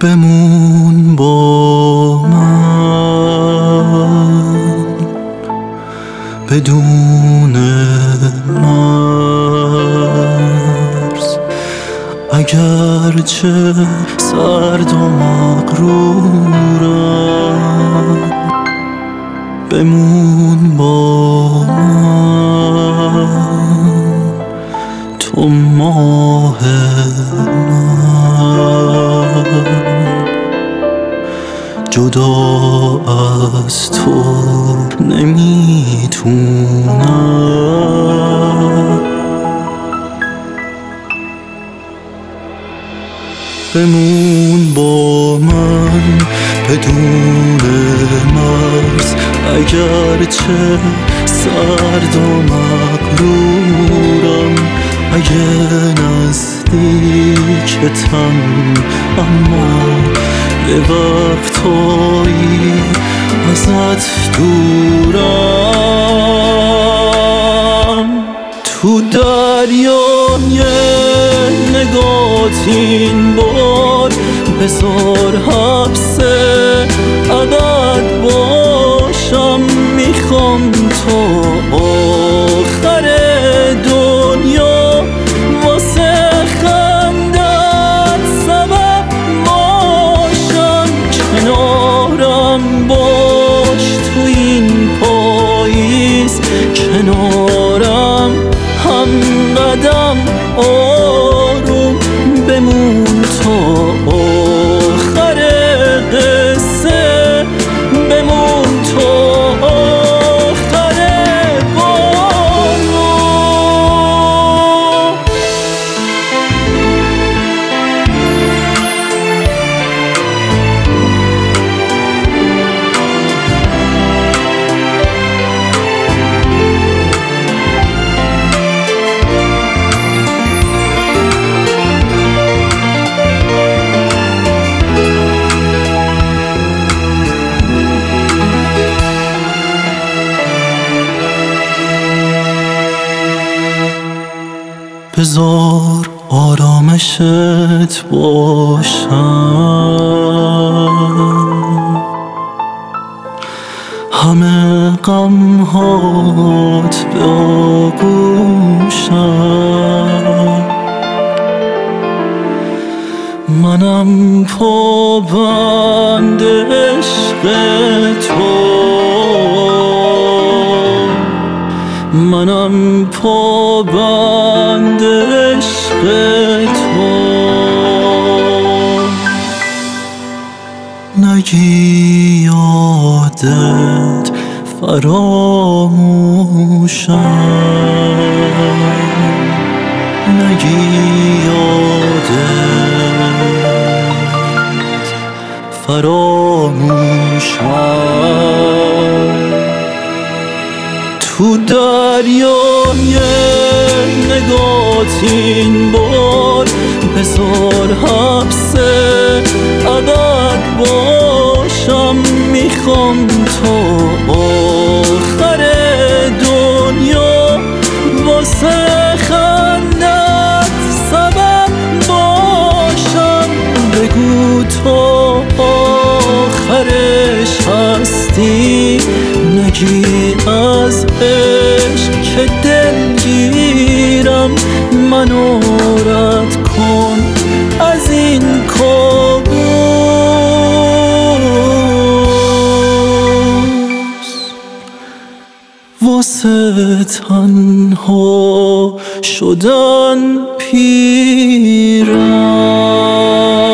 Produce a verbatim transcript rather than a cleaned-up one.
بمون با من بدون مرز، اگرچه سرد و مغرورم. بمون با من تو ماه من، جدا از تو نمیتونم. بمون با من بدون مرز، اگرچه سرد و مغرورم. اگه نزدیکتم اما یه وقتایی ازت دورم. تو دریای نگات این بار بذار حبس ابد باشم. میخوام تا آخر دنیا واسه خندت سبب باشم. کنارم باش تو این پاییز، کنارم هم قدم آروم. بمون تا آخر قصه، بمون تا آخر بارون. بذار آرامشت باشم، همه غمهات به آغوشم. منم پابند عشق تو، منم پابند عشق تو. نگی یادت فراموشم، نگی یادت فراموشم. تو دریای نگات این بار بذار حبس ابد باشم. میخوام تا آخر دنیا واسه خندت سبب باشم. بگو تا آخرش هستی، نگی از عشق که دلگیرم. منو رد کن از این کابوس، واسه تنها شدن پیرم.